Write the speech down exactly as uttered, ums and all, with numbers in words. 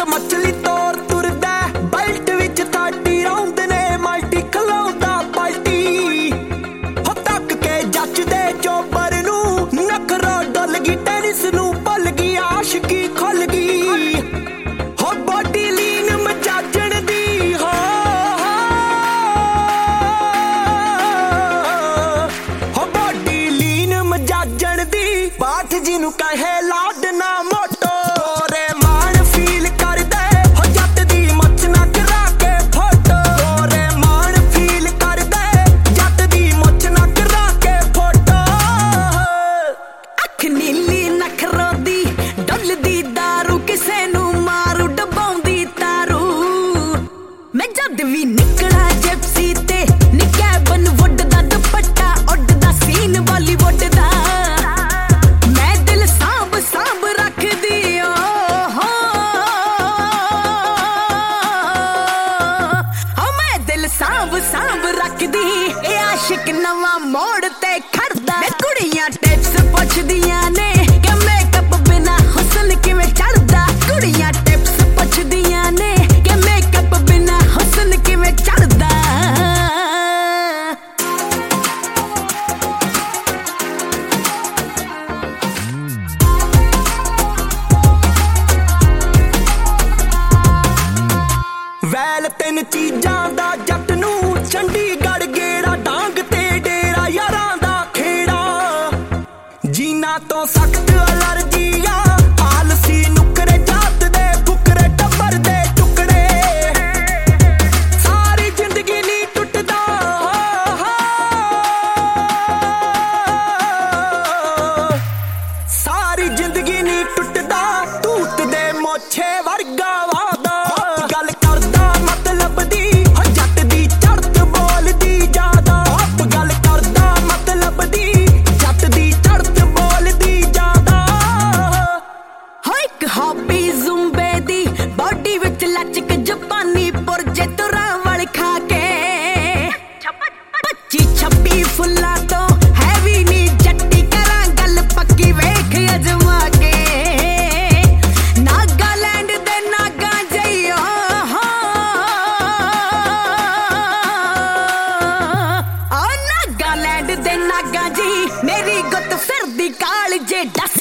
ਮਛਲੀ ਤੋਰ ਤੁਰਦਾ ਬੈਲਟ ਵਿੱਚ ਥਰਟੀ ਰਾਉਂਡ ਨੇ ਮਲਟੀ ਖਲਾਉਂਦਾ ਪਲਟੀ ਹੋ ਤੱਕ ਕੇ ਜੱਚਦੇ ਚੋਬਰ ਨੂੰ ਨਖਰਾ ਡੁੱਲ ਗਈ ਟੈਨਿਸ ਨੂੰ ਭੁੱਲ ਗਈ ਆਸ਼ਕੀ ਖੁੱਲ ਗਈ ਹੋ ਬੋਡੀ ਲੀਨ ਮਜਾਜਣ ਦੀ ਹੋ ਹੋ ਬੋਡੀ ਲੀਨ ਮਜਾਜਣ ਦੀ ਬਾਠ ਜਿਹਨੂੰ ਕਹੇ ਲਾਡ ਨਾ ਮੋਟੋ ਰੇ ਮਾਣ ਫੀਲ ਕਰਦੇ ਹੋ ਜੱਟ ਦੀ ਮੱਛ ਨਾ ਕਰਾ ਕੇ ਫੋਟੋ ਰੇ ਮਾਣ ਫੀਲ ਕਰਦੇ ਜੱਟ ਦੀ ਮੱਛ ਨਾ ਕਰਾ ਕੇ ਫੋਟੋ ਅੱਖ ਨੀਲੀ ਨਖਰੋ ਦੀ ਡੁੱਲਦੀ ਦਾਰੂ ਕਿਸੇ ਨੂੰ ਮਾਰੂ ਡਬਾਉਂਦੀ ਤਾਰੂ ਮੈਂ ਜਦ ਵੀ ਨਿਕਲਾ ਜਿਪਸੀ ਤੇ ਨਿੱਕਾ ਬਨ ਵੁੱਡ ਦਾ ਦੁਪੱਟਾ ਉੱਡਦਾ ਸੀਨ ਬਾਲੀਵੁੱਡ ਦਾ ਮੈਂ ਦਿਲ ਸਾਂਭ ਸਾਂਭ ਰੱਖਦੀ ਓ ਹੋ ਹੋ ਮੈਂ ਦਿਲ ਸਾਂਭ ਸਾਂਭ ਰੱਖਦੀ ਇਹ ਆਸ਼ਿਕ ਨਵਾਂ ਮੋੜ ਤੇ ਖੜਦਾ ਮੈਂ ਕੁੜੀਆਂ ਟਿਪਸ ਪੁੱਛਦੀਆਂ ਨੇ ਕਿ ਮੇਕਅਪ ਬਿਨਾ ਹੁਸਨ ਕਿਵੇਂ ਚੜਦਾ ਕੁੜੀਆਂ ਟਿਪਸ ਪੁੱਛਦੀਆਂ ਨੇ ਕਿ ਮੇਕਅਪ ਬਿਨਾ ਹੁਸਨ ਕਿਵੇਂ ਚੜਦਾ ਵੈਲ ਤਿੰਨ ਚੀਜ਼ਾਂ ਦਾ ਜੱਟ ਨੂੰ ਚੰਡੀਗੜ੍ਹ ਗੇੜਾ ਡਾਂਗ ਤੇ ਡੇਰਾ ਯਾਰਾਂ ਦਾ ਖੇੜਾ ਜੀਨਾ ਤੋਂ ਸਖਤ ਅਲਰਜੀਆਂ ਆਲਸੀ ਨੁਕਰੇ ਜਾਤ ਦੇ ਫੁਕਰੇ ਟੱਬਰ ਦੇ ਟੁਕੜੇ ਸਾਰੀ ਜ਼ਿੰਦਗੀ ਨਹੀਂ ਟੁੱਟਦਾ ਸਾਰੀ ਜ਼ਿੰਦਗੀ ਨਹੀਂ ਟੁੱਟਦਾ ਤੂਤ ਦੇ ਮੋਛੇ ਵਰਗਾ ਵਾਦਾ ਗੱਲ ਕਰਦਾ ਮਤਲਬ ਦੀ ਹੋ ਜੱਟ ਦੀ ਚੜ੍ਹਤ ਬੋਲਦੀ ਜ਼ਿਆਦਾ ਆਪ ਗੱਲ ਕਰਦਾ ਮਤਲਬ ਦੀ ਜੱਟ ਦੀ ਚੜ੍ਹਤ ਬੋਲਦੀ ਜ਼ਿਆਦਾ ਹੋ ਇੱਕ ਹੌਬੀ ਜ਼ੁੰਬੇ ਦੀ ਬਾਡੀ ਵਿੱਚ ਲਚਕ ਜਪਾਨੀ ਪੁਰਜੇ ਤੁਰਾਂ ਵਾਲ ਖਾ ਕੇ ਪੱਚੀ ਛੱਬੀ ਫੁੱਲਾਂ ਤੋਂ ਹੈਵੀ ਨੀ ਜੱਟੀ ਕਰਾਂ ਗੱਲ ਪੱਕੀ ਵੇਖ ਅਜਮਾ ਕੇ ਨਾਗਾਲੈਂਡ ਦੇ ਨਾਗਾਂ ਜਈਓ ਆ ਨਾਗਾਲੈਂਡ ਦੇ ਨਾਗਾਂ ਜੀ ਮੇਰੀ ਗੁੱਤ ਫਿਰਦੀ ਕਾਲ ਜੇ